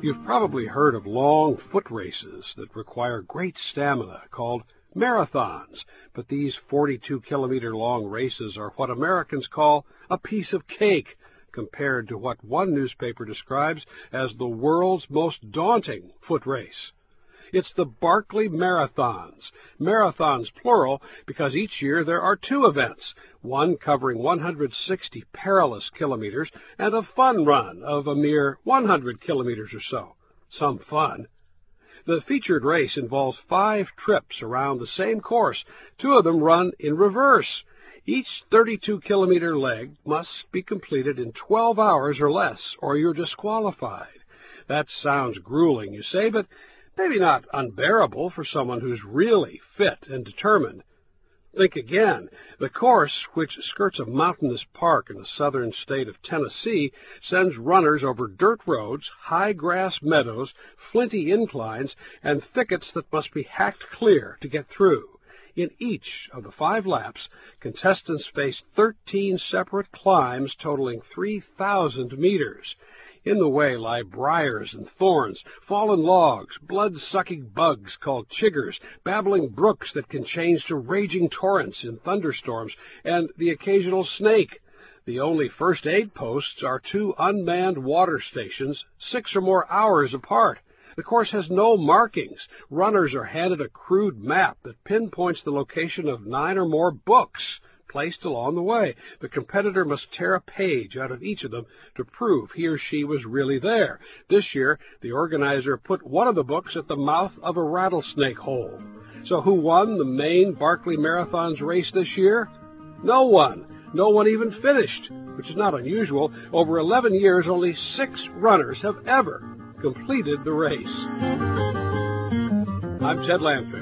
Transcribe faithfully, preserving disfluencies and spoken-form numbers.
You've probably heard of long foot races that require great stamina called marathons, but these forty-two kilometer long races are what Americans call a piece of cake compared to what one newspaper describes as the world's most daunting foot race. It's the Barkley Marathons, marathons plural, because each year there are two events, one covering one hundred sixty perilous kilometers and a fun run of a mere one hundred kilometers or so. Some fun. The featured race involves five trips around the same course, two of them run in reverse. Each thirty-two kilometer leg must be completed in twelve hours or less, or you're disqualified. That sounds grueling, you say, but maybe not unbearable for someone who's really fit and determined. Think again. The course, which skirts a mountainous park in the southern state of Tennessee, sends runners over dirt roads, high grass meadows, flinty inclines, and thickets that must be hacked clear to get through. In each of the five laps, contestants face thirteen separate climbs totaling three thousand meters. In the way lie briars and thorns, fallen logs, blood-sucking bugs called chiggers, babbling brooks that can change to raging torrents in thunderstorms, and the occasional snake. The only first aid posts are two unmanned water stations, six or more hours apart. The course has no markings. Runners are handed a crude map that pinpoints the location of nine or more books placed along the way. The competitor must tear a page out of each of them to prove he or she was really there. This year, the organizer put one of the books at the mouth of a rattlesnake hole. So who won the main Barkley Marathons race this year? No one. No one even finished, which is not unusual. Over eleven years, only six runners have ever completed the race. I'm Ted Landfish.